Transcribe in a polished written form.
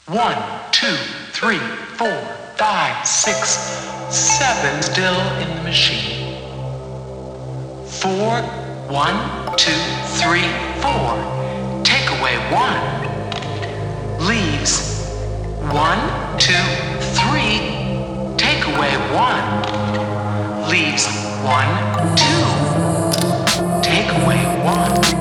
1, 2, 3, 4, 5, 6, 7 still in the machine. 4, 1, 2, 3, 4. Take away 1. Leaves 1, 2, 3. Take away 1. Leaves 1, 2. Take away 1.